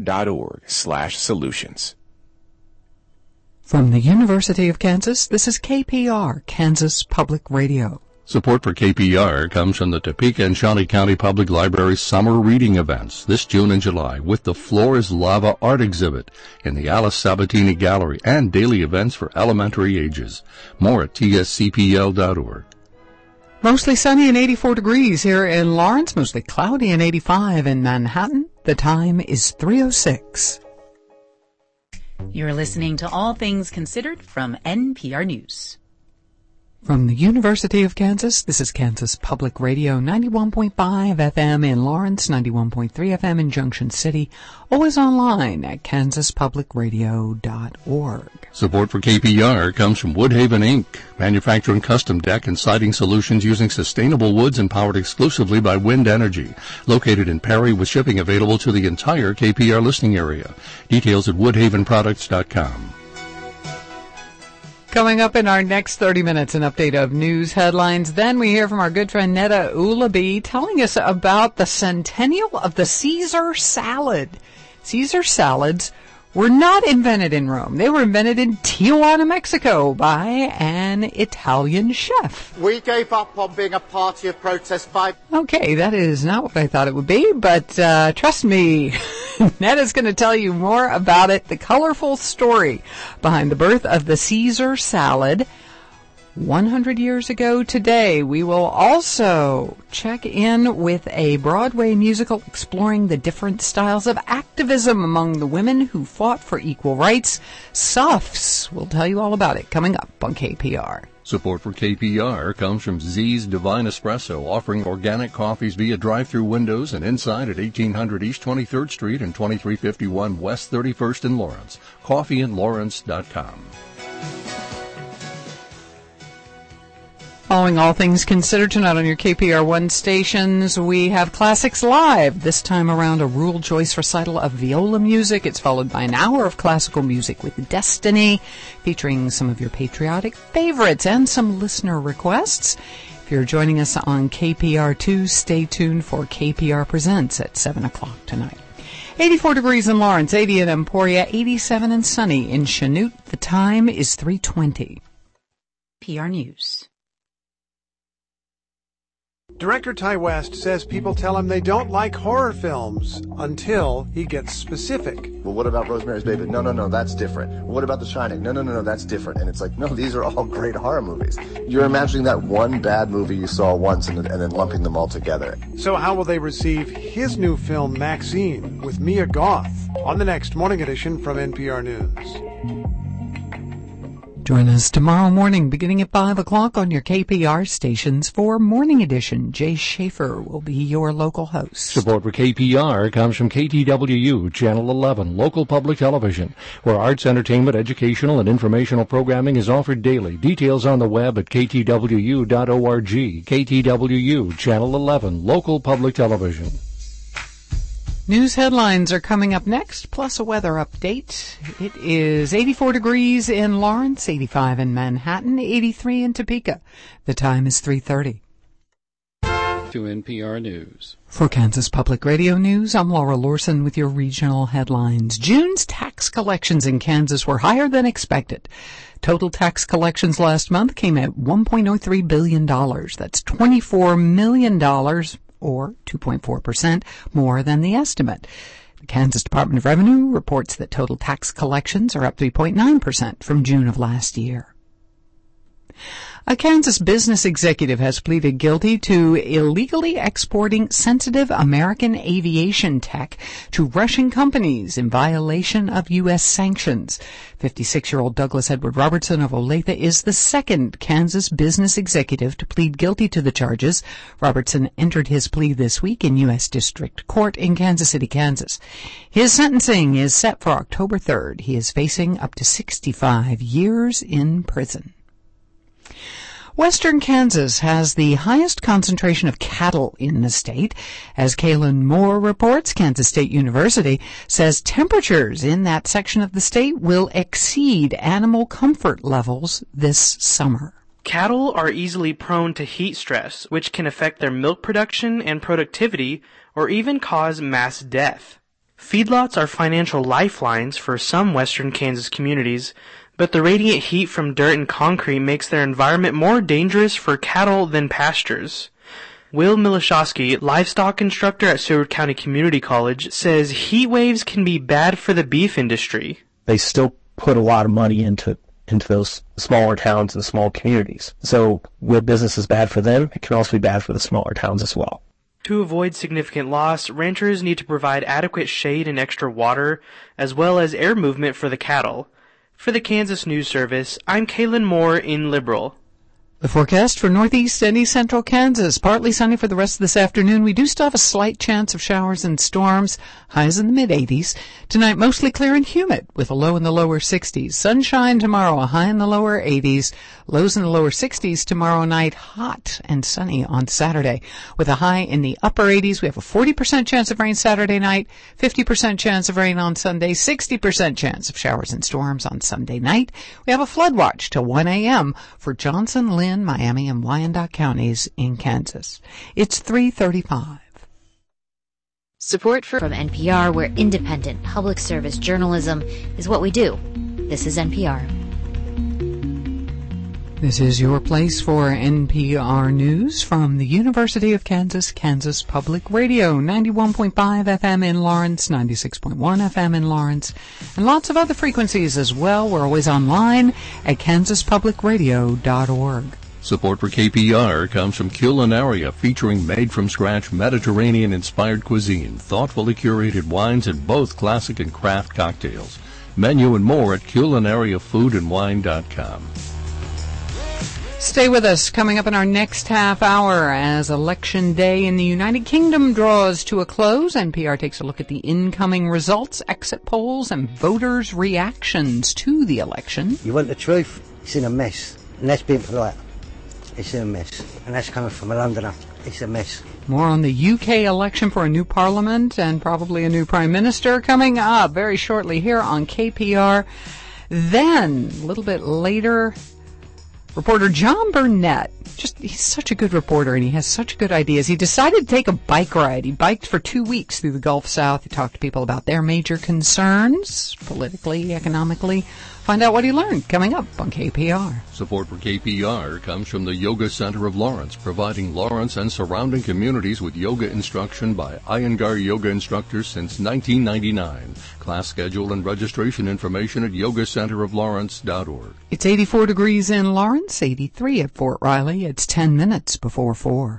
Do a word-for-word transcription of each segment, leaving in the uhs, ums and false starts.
dot org slash solutions. From the University of Kansas, this is K P R, Kansas Public Radio. Support for K P R comes from the Topeka and Shawnee County Public Library summer reading events this June and July with the Floor is Lava art exhibit in the Alice Sabatini Gallery and daily events for elementary ages. More at T S C P L dot org. Mostly sunny and eighty-four degrees here in Lawrence, mostly cloudy and eighty-five in Manhattan. The time is three oh six. You're listening to All Things Considered from N P R News. From the University of Kansas, this is Kansas Public Radio, ninety-one point five F M in Lawrence, ninety-one point three F M in Junction City, always online at kansas public radio dot org. Support for K P R comes from Woodhaven Incorporated, manufacturing custom deck and siding solutions using sustainable woods and powered exclusively by wind energy. Located in Perry with shipping available to the entire K P R listening area. Details at woodhaven products dot com. Coming up in our next thirty minutes, an update of news headlines. Then we hear from our good friend Netta Ulaby telling us about the centennial of the Caesar salad. Caesar salads were not invented in Rome. They were invented in Tijuana, Mexico by an Italian chef. We gave up on being a party of protest by... Okay, that is not what I thought it would be, but uh, trust me, Netta's going to tell you more about it, the colorful story behind the birth of the Caesar salad. one hundred years ago today. We will also check in with a Broadway musical exploring the different styles of activism among the women who fought for equal rights. S U Fs. We'll tell you all about it coming up on K P R. Support for K P R comes from Z's Divine Espresso, offering organic coffees via drive-through windows and inside at eighteen hundred East twenty-third Street and twenty-three fifty-one West thirty-first in Lawrence. coffee in lawrence dot com. Following All Things Considered tonight on your K P R one stations, we have Classics Live. This time around, a Rural Joyce recital of viola music. It's followed by an hour of classical music with Destiny, featuring some of your patriotic favorites and some listener requests. If you're joining us on K P R two, stay tuned for K P R Presents at seven o'clock tonight. eighty-four degrees in Lawrence, eighty in Emporia, eighty-seven and sunny in Chanute. The time is three twenty. P R News. Director Ty West says people tell him they don't like horror films until he gets specific. Well, what about Rosemary's Baby? No, no, no, that's different. What about The Shining? No, no, no, no, that's different. And it's like, no, these are all great horror movies. You're imagining that one bad movie you saw once and, and then lumping them all together. So how will they receive his new film, Maxine, with Mia Goth, on the next Morning Edition from N P R News? Join us tomorrow morning beginning at five o'clock on your K P R stations for Morning Edition. Jay Schaefer will be your local host. Support for K P R comes from K T W U, Channel eleven, local public television, where arts, entertainment, educational, and informational programming is offered daily. Details on the web at k t w u dot org. K T W U, Channel eleven, local public television. News headlines are coming up next, plus a weather update. It is eighty-four degrees in Lawrence, eighty-five in Manhattan, eighty-three in Topeka. The time is three thirty. To N P R News. For Kansas Public Radio News, I'm Laura Lorson with your regional headlines. June's tax collections in Kansas were higher than expected. Total tax collections last month came at one point oh three billion dollars. That's twenty-four million dollars. Or two point four percent more than the estimate. The Kansas Department of Revenue reports that total tax collections are up three point nine percent from June of last year. A Kansas business executive has pleaded guilty to illegally exporting sensitive American aviation tech to Russian companies in violation of U S sanctions. fifty-six-year-old Douglas Edward Robertson of Olathe is the second Kansas business executive to plead guilty to the charges. Robertson entered his plea this week in U S District Court in Kansas City, Kansas. His sentencing is set for October third. He is facing up to sixty-five years in prison. Western Kansas has the highest concentration of cattle in the state. As Kaylin Moore reports, Kansas State University says temperatures in that section of the state will exceed animal comfort levels this summer. Cattle are easily prone to heat stress, which can affect their milk production and productivity or even cause mass death. Feedlots are financial lifelines for some western Kansas communities, but the radiant heat from dirt and concrete makes their environment more dangerous for cattle than pastures. Will Milishowski, livestock instructor at Seward County Community College, says heat waves can be bad for the beef industry. They still put a lot of money into into those smaller towns and small communities. So where business is bad for them, it can also be bad for the smaller towns as well. To avoid significant loss, ranchers need to provide adequate shade and extra water, as well as air movement for the cattle. For the Kansas News Service, I'm Kaylin Moore in Liberal. The forecast for northeast and east central Kansas. Partly sunny for the rest of this afternoon. We do still have a slight chance of showers and storms. Highs in the mid eighties. Tonight, mostly clear and humid with a low in the lower sixties. Sunshine tomorrow, a high in the lower eighties. Lows in the lower sixties tomorrow night. Hot and sunny on Saturday with a high in the upper eighties. We have a forty percent chance of rain Saturday night, fifty percent chance of rain on Sunday, sixty percent chance of showers and storms on Sunday night. We have a flood watch till one a.m. for Johnson, Lynn, Miami, and Wyandotte counties in Kansas. It's three thirty-five. Support for, from N P R, where independent public service journalism is what we do. This is N P R. This is your place for N P R News from the University of Kansas, Kansas Public Radio, ninety-one point five F M in Lawrence, ninety-six point one F M in Lawrence, and lots of other frequencies as well. We're always online at kansas public radio dot org. Support for K P R comes from Culinaria, featuring made-from-scratch Mediterranean-inspired cuisine, thoughtfully curated wines, and both classic and craft cocktails. Menu and more at culinaria food and wine dot com. Stay with us. Coming up in our next half hour, as Election Day in the United Kingdom draws to a close, N P R takes a look at the incoming results, exit polls, and voters' reactions to the election. You want the truth? It's in a mess. And that's being polite. It's in a mess. And that's coming from a Londoner. It's a mess. More on the U K election for a new parliament and probably a new prime minister coming up very shortly here on K P R. Then, a little bit later, reporter John Burnett, just he's such a good reporter and he has such good ideas. He decided to take a bike ride. He biked for two weeks through the Gulf South. He talked to people about their major concerns, politically, economically. Find out what he learned coming up on K P R. Support for K P R comes from the Yoga Center of Lawrence, providing Lawrence and surrounding communities with yoga instruction by Iyengar yoga instructors since nineteen ninety-nine. Class schedule and registration information at yoga center of lawrence dot org. It's eighty-four degrees in Lawrence, eighty-three at Fort Riley. It's ten minutes before four.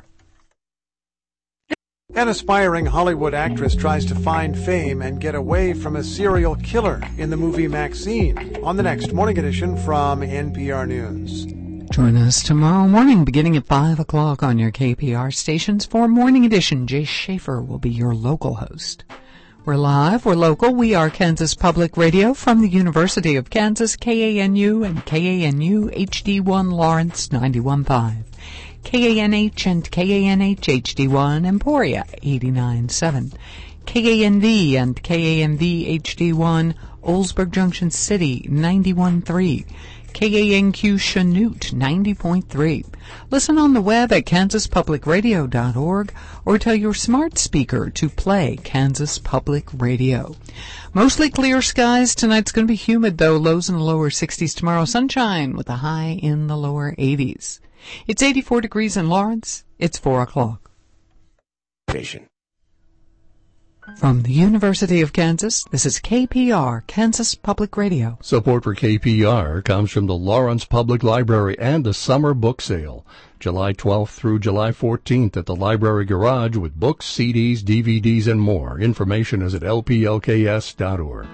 An aspiring Hollywood actress tries to find fame and get away from a serial killer in the movie Maxine on the next morning edition from N P R News. Join us tomorrow morning beginning at five o'clock on your K P R stations for Morning Edition. Jay Schaefer will be your local host. We're live, we're local, we are Kansas Public Radio from the University of Kansas, K A N U and K A N U H D one Lawrence ninety-one point five. K A N H and K A N H H D one Emporia eighty-nine point seven. K A N V and K A N V H D one Oldsburg Junction City ninety-one point three. K A N Q Chanute ninety point three. Listen on the web at kansas public radio dot org or tell your smart speaker to play Kansas Public Radio. Mostly clear skies. Tonight's going to be humid, though. Lows in the lower sixties tomorrow. Sunshine with a high in the lower eighties. It's eighty-four degrees in Lawrence. It's four o'clock. Vision. From the University of Kansas, this is K P R, Kansas Public Radio. Support for K P R comes from the Lawrence Public Library and the Summer Book Sale, July twelfth through July fourteenth at the Library Garage with books, C Ds, D V Ds, and more. Information is at L P L K S dot org.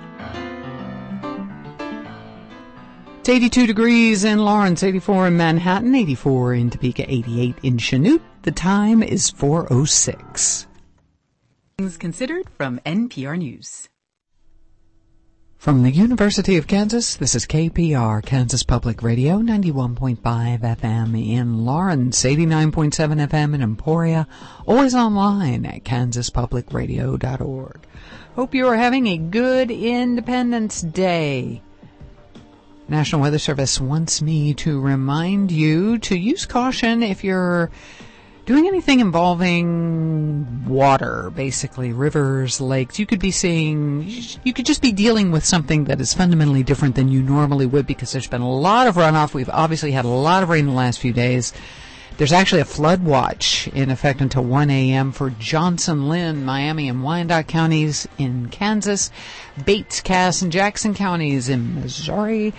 It's eighty-two degrees in Lawrence, eighty-four in Manhattan, eighty-four in Topeka, eighty-eight in Chanute. The time is four oh six. Things considered from N P R News. From the University of Kansas, this is K P R, Kansas Public Radio, ninety-one point five F M in Lawrence, eighty-nine point seven F M in Emporia, always online at kansas public radio dot org. Hope you are having a good Independence Day. National Weather Service wants me to remind you to use caution if you're doing anything involving water, basically, rivers, lakes. You could be seeing, you could just be dealing with something that is fundamentally different than you normally would because there's been a lot of runoff. We've obviously had a lot of rain in the last few days. There's actually a flood watch in effect until one a.m. for Johnson, Lynn, Miami, and Wyandotte counties in Kansas, Bates, Cass, and Jackson counties in Missouri.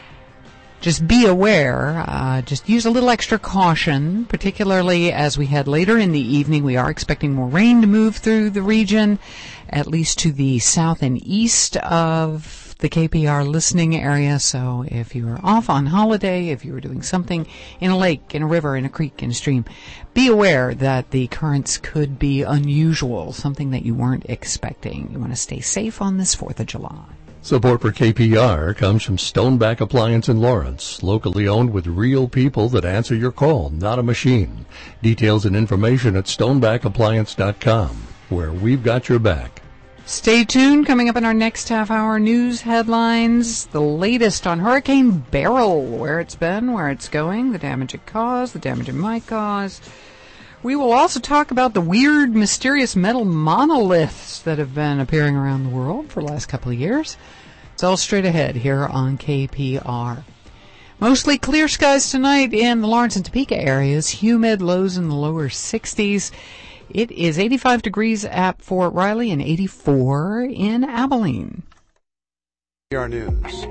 Just be aware, uh, just use a little extra caution, particularly as we head later in the evening. We are expecting more rain to move through the region, at least to the south and east of the K P R listening area. So if you are off on holiday, if you are doing something in a lake, in a river, in a creek, in a stream, be aware that the currents could be unusual, something that you weren't expecting. You want to stay safe on this fourth of July. Support for K P R comes from Stoneback Appliance in Lawrence, locally owned with real people that answer your call, not a machine. Details and information at stoneback appliance dot com, where we've got your back. Stay tuned. Coming up in our next half-hour news headlines, the latest on Hurricane Beryl, where it's been, where it's going, the damage it caused, the damage it might cause. We will also talk about the weird, mysterious metal monoliths that have been appearing around the world for the last couple of years. It's all straight ahead here on K P R. Mostly clear skies tonight in the Lawrence and Topeka areas. Humid, lows in the lower sixties. It is eighty-five degrees at Fort Riley and eighty-four in Abilene. K P R News.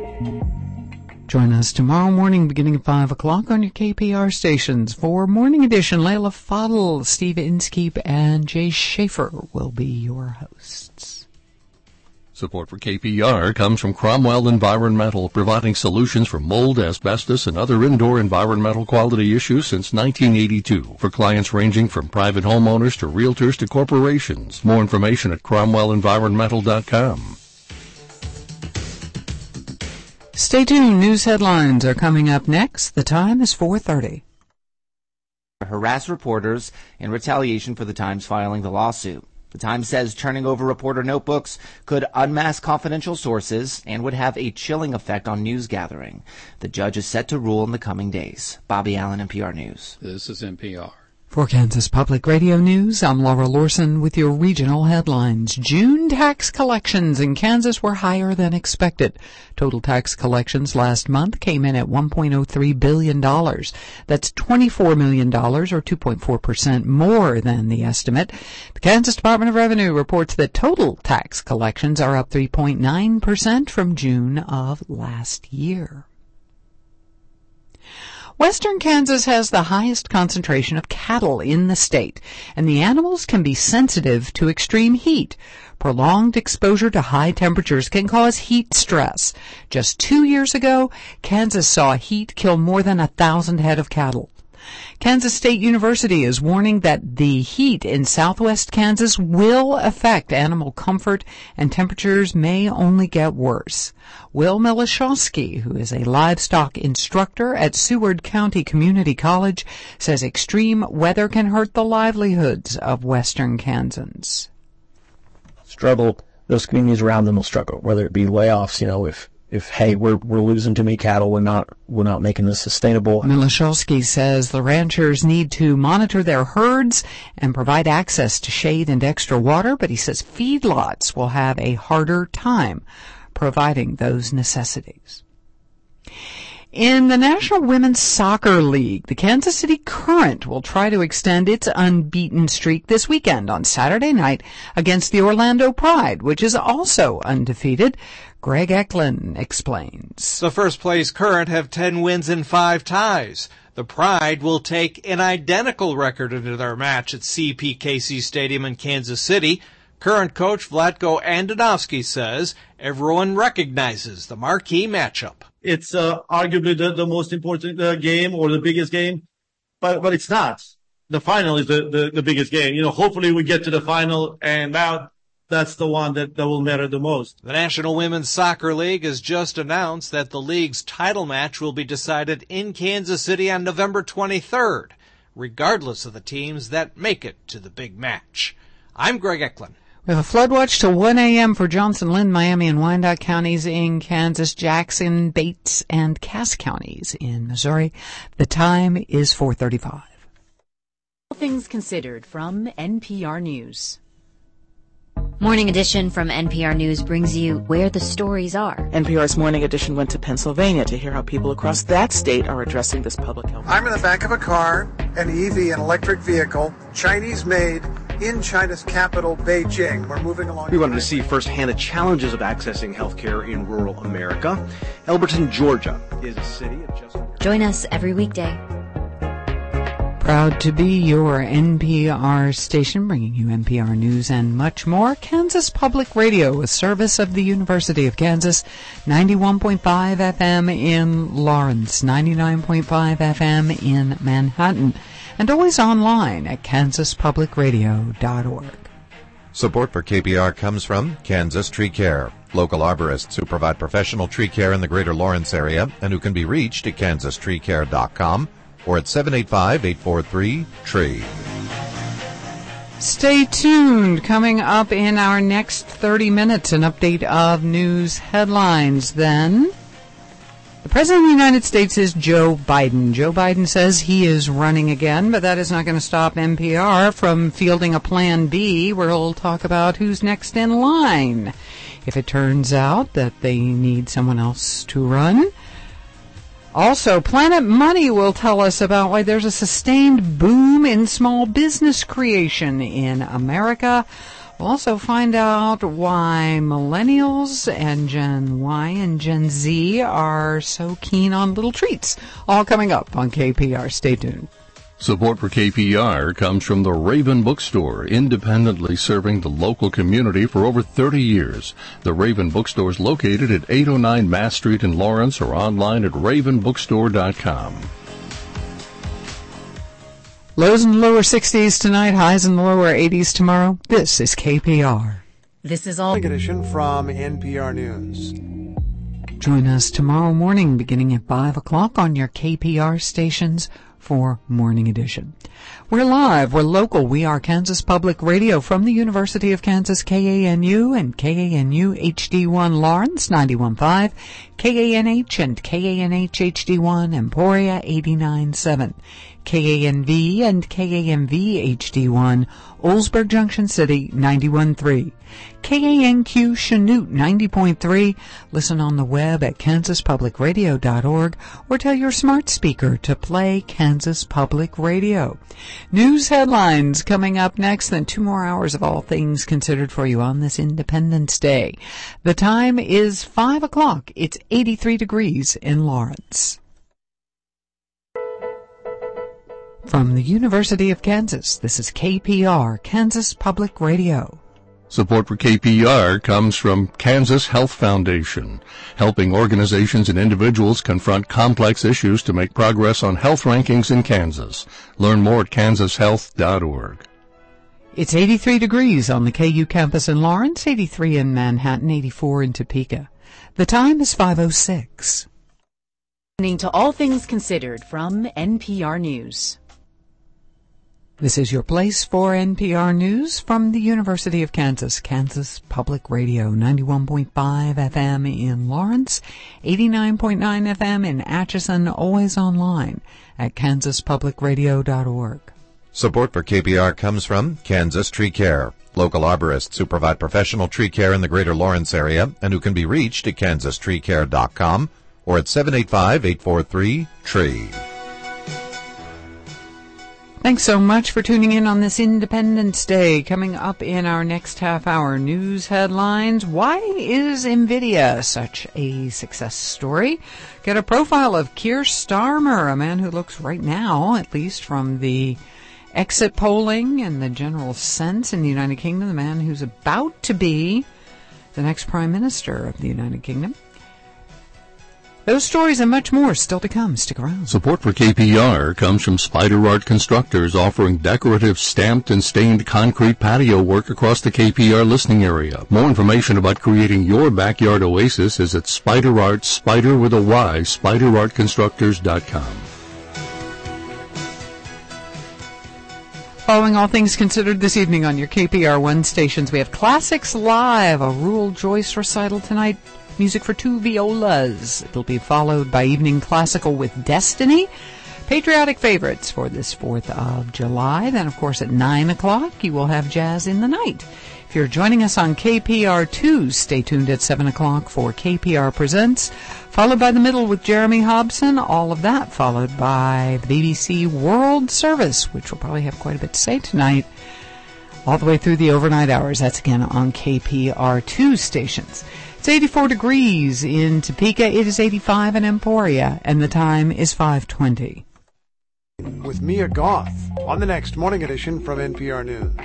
Join us tomorrow morning beginning at five o'clock on your K P R stations for Morning Edition. Layla Fadl, Steve Inskeep, and Jay Schaefer will be your hosts. Support for K P R comes from Cromwell Environmental, providing solutions for mold, asbestos, and other indoor environmental quality issues since nineteen eighty-two. For clients ranging from private homeowners to realtors to corporations. More information at cromwell environmental dot com. Stay tuned. News headlines are coming up next. The time is four thirty. Harass reporters in retaliation for the Times filing the lawsuit. The Times says turning over reporter notebooks could unmask confidential sources and would have a chilling effect on news gathering. The judge is set to rule in the coming days. Bobby Allen, N P R News. This is N P R. For Kansas Public Radio News, I'm Laura Lorson with your regional headlines. June tax collections in Kansas were higher than expected. Total tax collections last month came in at one point oh three billion dollars. That's twenty-four million dollars, or two point four percent more than the estimate. The Kansas Department of Revenue reports that total tax collections are up three point nine percent from June of last year. Western Kansas has the highest concentration of cattle in the state, and the animals can be sensitive to extreme heat. Prolonged exposure to high temperatures can cause heat stress. Just two years ago, Kansas saw heat kill more than a thousand head of cattle. Kansas State University is warning that the heat in southwest Kansas will affect animal comfort and temperatures may only get worse. Will Milashowski, who is a livestock instructor at Seward County Community College, says extreme weather can hurt the livelihoods of western Kansans. Struggle, those communities around them will struggle, whether it be layoffs, you know, if If, hey, we're we're losing too many cattle, we're not we're not making this sustainable. Milashowski says the ranchers need to monitor their herds and provide access to shade and extra water, but he says feedlots will have a harder time providing those necessities. In the National Women's Soccer League, the Kansas City Current will try to extend its unbeaten streak this weekend on Saturday night against the Orlando Pride, which is also undefeated. Greg Eklund explains. The first-place Current have ten wins and five ties. The Pride will take an identical record into their match at C P K C Stadium in Kansas City. Current coach Vlatko Andonovsky says everyone recognizes the marquee matchup. It's uh, arguably the, the most important uh, game or the biggest game, but but it's not. The final is the, the, the biggest game. You know, hopefully we get to the final, and now that's the one that, that will matter the most. The National Women's Soccer League has just announced that the league's title match will be decided in Kansas City on November twenty-third, regardless of the teams that make it to the big match. I'm Greg Eklund. We have a flood watch till one a.m. for Johnson, Lynn, Miami, and Wyandotte counties in Kansas, Jackson, Bates, and Cass counties in Missouri. The time is four thirty-five. All Things Considered from N P R News. Morning Edition from N P R News brings you where the stories are. N P R's Morning Edition went to Pennsylvania to hear how people across that state are addressing this public health. I'm in the back of a car, an E V, an electric vehicle, Chinese-made, in China's capital, Beijing. We're moving along. We wanted to see firsthand the challenges of accessing healthcare in rural America. Elberton, Georgia is a city of just... Join us every weekday. Proud to be your N P R station, bringing you N P R News and much more. Kansas Public Radio, a service of the University of Kansas, ninety-one point five F M in Lawrence, ninety-nine point five F M in Manhattan, and always online at kansas public radio dot org. Support for K P R comes from Kansas Tree Care, local arborists who provide professional tree care in the greater Lawrence area and who can be reached at kansas tree care dot com. or at seven eight five, eight four three, T R E E. Stay tuned. Coming up in our next thirty minutes, an update of news headlines. Then, the President of the United States is Joe Biden. Joe Biden says he is running again, but that is not going to stop N P R from fielding a Plan B, where we'll talk about who's next in line if it turns out that they need someone else to run. Also, Planet Money will tell us about why there's a sustained boom in small business creation in America. We'll also find out why millennials and Gen Y and Gen Z are so keen on little treats. All coming up on K P R. Stay tuned. Support for K P R comes from the Raven Bookstore, independently serving the local community for over thirty years. The Raven Bookstore is located at eight oh nine Mass Street in Lawrence or online at raven bookstore dot com. Lows in the lower sixties tonight, highs in the lower eighties tomorrow. This is K P R. This is all. Edition from N P R News. Join us tomorrow morning beginning at five o'clock on your K P R stations for Morning Edition. We're live, we're local, we are Kansas Public Radio from the University of Kansas, K A N U and K A N U H D one Lawrence, ninety-one point five, K A N H and K A N H H D one Emporia, eighty-nine point seven, K A N V and K A N V H D one Oldsburg Junction City, ninety-one point three, K A N Q Chanute, ninety point three. Listen on the web at kansas public radio dot org or tell your smart speaker to play Kansas Public Radio. News headlines coming up next, then two more hours of All Things Considered for you on this Independence Day. The time is five o'clock. It's eighty-three degrees in Lawrence. From the University of Kansas, this is K P R, Kansas Public Radio. Support for K P R comes from Kansas Health Foundation, helping organizations and individuals confront complex issues to make progress on health rankings in Kansas. Learn more at kansas health dot org. It's eighty-three degrees on the K U campus in Lawrence, eighty-three in Manhattan, eighty-four in Topeka. The time is five oh six. Listening to All Things Considered from N P R News. This is your place for N P R News from the University of Kansas, Kansas Public Radio, ninety-one point five F M in Lawrence, eighty-nine point nine F M in Atchison, always online at kansas public radio dot org. Support for K P R comes from Kansas Tree Care, local arborists who provide professional tree care in the greater Lawrence area and who can be reached at kansas tree care dot com or at seven eight five, eight four three, T R E E. Thanks so much for tuning in on this Independence Day. Coming up in our next half hour, news headlines. Why is NVIDIA such a success story? Get a profile of Keir Starmer, a man who looks right now, at least from the exit polling and the general sense in the United Kingdom, the man who's about to be the next Prime Minister of the United Kingdom. Those stories and much more still to come. Stick around. Support for K P R comes from Spider Art Constructors, offering decorative stamped and stained concrete patio work across the K P R listening area. More information about creating your backyard oasis is at Spider Art, Spider with a Y, spider art constructors dot com. Following All Things Considered this evening on your K P R one stations, we have Classics Live, a Rural Joyce recital tonight. Music for two violas. It'll be followed by Evening Classical with Destiny. patriotic favorites for this fourth of July. Then, of course, at nine o'clock, you will have Jazz in the Night. If you're joining us on K P R two, stay tuned at seven o'clock for K P R Presents, followed by The Middle with Jeremy Hobson. All of that followed by the B B C World Service, which will probably have quite a bit to say tonight, all the way through the overnight hours. That's again on K P R two stations. It's eighty-four degrees in Topeka. It is eighty-five in Emporia, and the time is five twenty. With Mia Goth on the next morning edition from N P R News.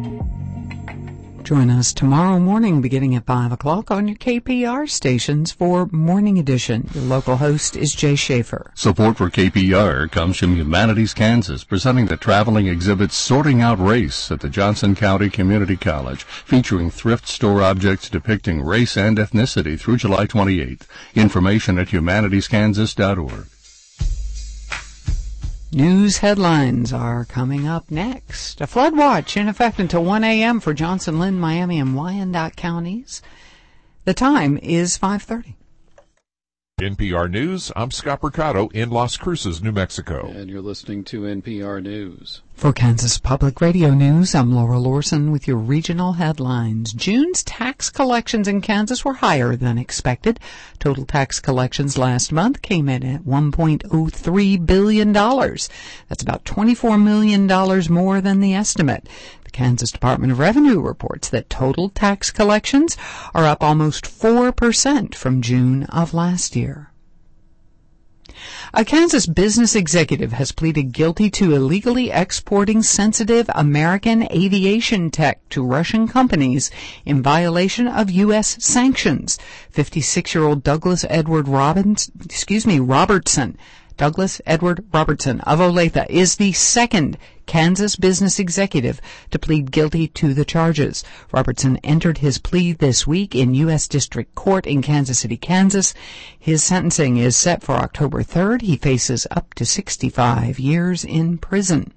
Join us tomorrow morning beginning at five o'clock on your K P R stations for Morning Edition. Your local host is Jay Schaefer. Support for K P R comes from Humanities Kansas, presenting the traveling exhibit Sorting Out Race at the Johnson County Community College, featuring thrift store objects depicting race and ethnicity through July twenty-eighth. Information at humanities kansas dot org. News headlines are coming up next. A flood watch in effect until one a.m. for Johnson, Lynn, Miami, and Wyandotte counties. The time is five thirty. N P R News, I'm Scott Mercado in Las Cruces, New Mexico. And you're listening to N P R News. For Kansas Public Radio News, I'm Laura Lorson with your regional headlines. June's tax collections in Kansas were higher than expected. Total tax collections last month came in at one point oh three billion dollars. That's about twenty-four million dollars more than the estimate. The Kansas Department of Revenue reports that total tax collections are up almost four percent from June of last year. A Kansas business executive has pleaded guilty to illegally exporting sensitive American aviation tech to Russian companies in violation of U S sanctions. fifty-six-year-old Douglas Edward Robbins, excuse me, Robertson, Douglas Edward Robertson of Olathe is the second Kansas business executive to plead guilty to the charges. Robertson entered his plea this week in U S District Court in Kansas City, Kansas. His sentencing is set for October third. He faces up to sixty-five years in prison.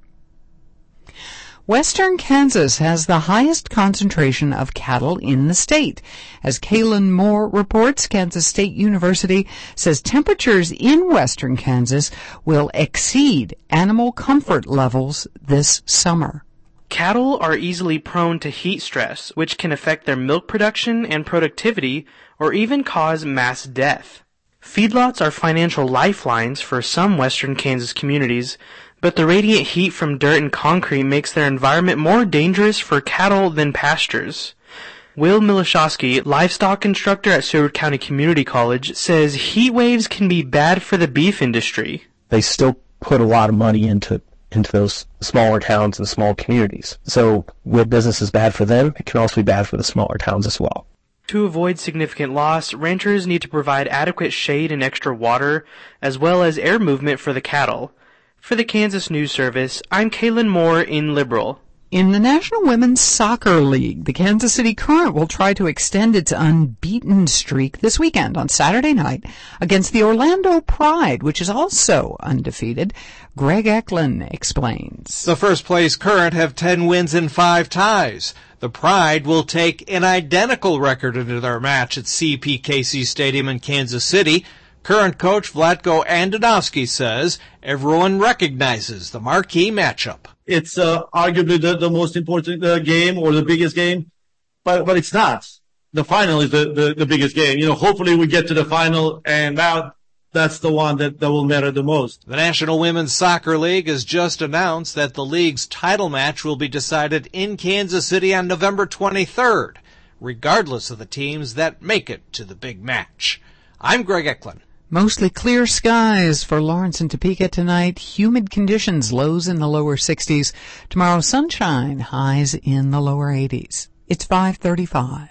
Western Kansas has the highest concentration of cattle in the state. As Kaylin Moore reports, Kansas State University says temperatures in western Kansas will exceed animal comfort levels this summer. Cattle are easily prone to heat stress, which can affect their milk production and productivity, or even cause mass death. Feedlots are financial lifelines for some western Kansas communities, but the radiant heat from dirt and concrete makes their environment more dangerous for cattle than pastures. Will Milishowski, livestock instructor at Seward County Community College, says heat waves can be bad for the beef industry. They still put a lot of money into into those smaller towns and small communities. So where business is bad for them, it can also be bad for the smaller towns as well. To avoid significant loss, ranchers need to provide adequate shade and extra water, as well as air movement for the cattle. For the Kansas News Service, I'm Kaylin Moore in Liberal. In the National Women's Soccer League, the Kansas City Current will try to extend its unbeaten streak this weekend on Saturday night against the Orlando Pride, which is also undefeated. Greg Eklund explains. The first-place Current have ten wins and five ties. The Pride will take an identical record into their match at C P K C Stadium in Kansas City. Current coach Vlatko Andonovsky says everyone recognizes the marquee matchup. It's uh, arguably the, the most important uh, game or the biggest game, but but it's not. The final is the, the, the biggest game. You know, hopefully we get to the final, and that that's the one that, that will matter the most. The National Women's Soccer League has just announced that the league's title match will be decided in Kansas City on November twenty-third, regardless of the teams that make it to the big match. I'm Greg Eklund. Mostly clear skies for Lawrence and Topeka tonight. Humid conditions, lows in the lower sixties. Tomorrow, sunshine, highs in the lower eighties. It's five thirty-five.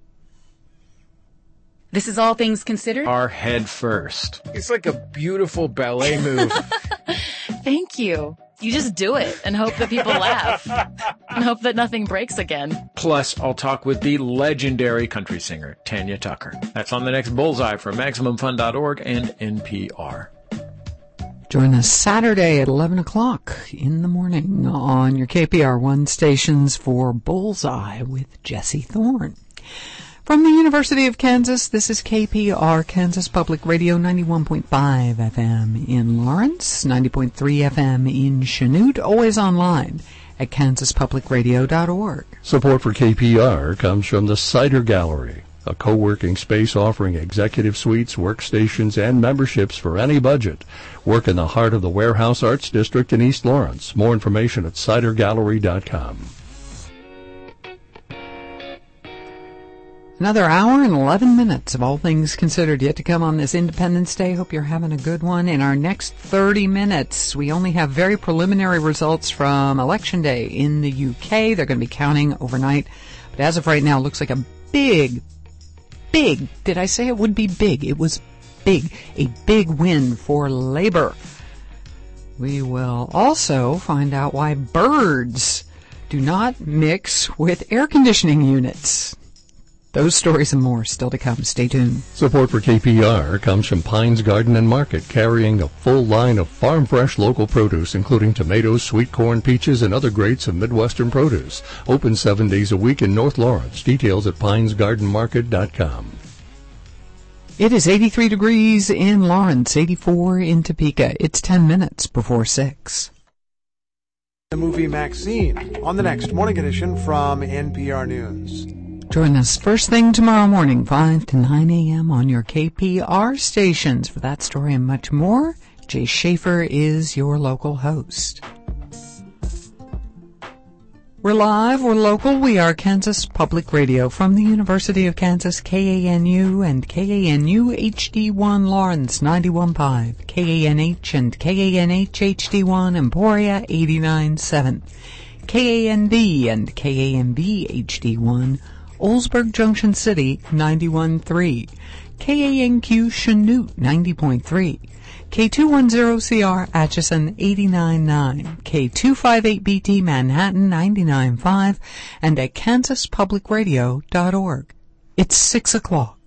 This is All Things Considered. Our head first. It's like a beautiful ballet move. Thank you. You just do it and hope that people laugh. And hope that nothing breaks again. Plus, I'll talk with the legendary country singer, Tanya Tucker. That's on the next Bullseye from Maximum Fun dot org and N P R. Join us Saturday at eleven o'clock in the morning on your K P R one stations for Bullseye with Jesse Thorne. From the University of Kansas, this is K P R, Kansas Public Radio, ninety-one point five F M in Lawrence, ninety point three F M in Chanute, always online at kansas public radio dot org. Support for K P R comes from the Cider Gallery, a co-working space offering executive suites, workstations, and memberships for any budget. Work in the heart of the Warehouse Arts District in East Lawrence. More information at cider gallery dot com. Another hour and eleven minutes of All Things Considered yet to come on this Independence Day. Hope you're having a good one. In our next thirty minutes, we only have very preliminary results from Election Day in the U K. They're going to be counting overnight. But as of right now, it looks like a big, big, did I say it would be big? It was big. A big win for Labour. We will also find out why birds do not mix with air conditioning units. Those stories and more still to come. Stay tuned. Support for K P R comes from Pines Garden and Market, carrying a full line of farm fresh local produce, including tomatoes, sweet corn, peaches, and other greats of Midwestern produce. Open seven days a week in North Lawrence. Details at pines garden market dot com. It is eighty-three degrees in Lawrence, eighty-four in Topeka. It's ten minutes before six. The movie Maxine on the next morning edition from N P R News. Join us first thing tomorrow morning, five to nine a.m. on your K P R stations. For that story and much more, Jay Schaefer is your local host. We're live, we're local, we are Kansas Public Radio from the University of Kansas, K A N U and K A N U H D one Lawrence ninety-one point five, K A N H and K A N H H D one Emporia eighty-nine point seven, K A N B and K A N B H D one Oldsburg Junction City ninety-one point three, K A N Q Chanute ninety point three, K two ten C R Atchison eighty-nine point nine, K two fifty-eight B T Manhattan ninety-nine point five, and at kansas public radio dot org. It's six o'clock.